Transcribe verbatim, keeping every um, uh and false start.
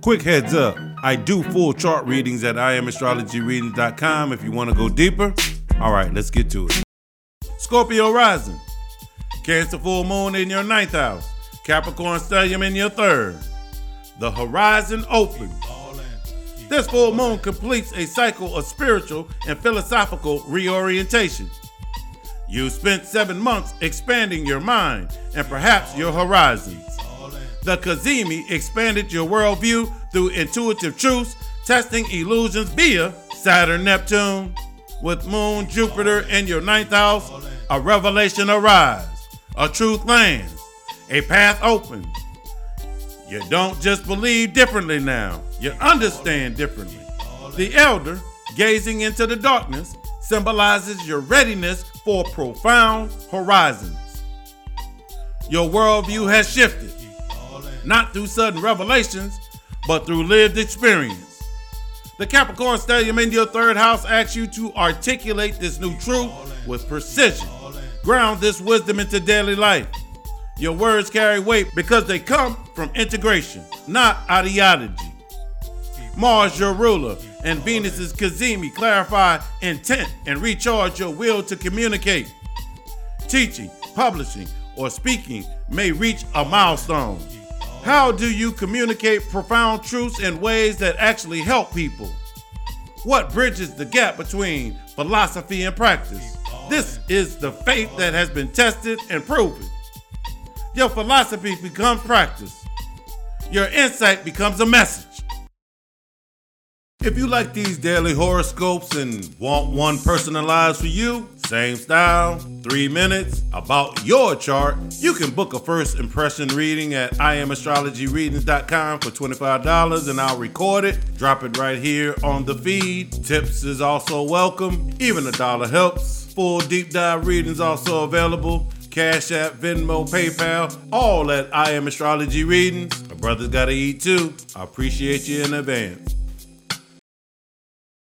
Quick heads up, I do full chart readings at I am astrology readings dot com if you want to go deeper. All right, let's get to it. Scorpio rising. Cancer full moon in your ninth house. Capricorn stellium in your third. The horizon opens. This full moon completes a cycle of spiritual and philosophical reorientation. You spent seven months expanding your mind and perhaps your horizons. The Cazimi expanded your worldview through intuitive truths, testing illusions via Saturn-Neptune. With Moon, Jupiter in your ninth house, a revelation arises, a truth lands, a path opens. You don't just believe differently now, you understand differently. The elder, gazing into the darkness, symbolizes your readiness for profound horizons. Your worldview has shifted, not through sudden revelations, but through lived experience. The Capricorn stellium in your third house asks you to articulate this new truth with precision. Ground this wisdom into daily life. Your words carry weight because they come from integration, not ideology. Mars, your ruler, and Venus's Cazimi clarify intent and recharge your will to communicate. Teaching, publishing, or speaking may reach a milestone. How do you communicate profound truths in ways that actually help people? What bridges the gap between philosophy and practice? This is the faith that has been tested and proven. Your philosophy becomes practice. Your insight becomes a message. If you like these daily horoscopes and want one personalized for you, same style, three minutes, about your chart, you can book a first impression reading at I am astrology readings dot com for twenty-five dollars and I'll record it, drop it right here on the feed. Tips is also welcome, even a dollar helps. Full deep dive readings also available. Cash App, Venmo, PayPal, all at I Am Astrology Readings. My brother's gotta eat too. I appreciate you in advance.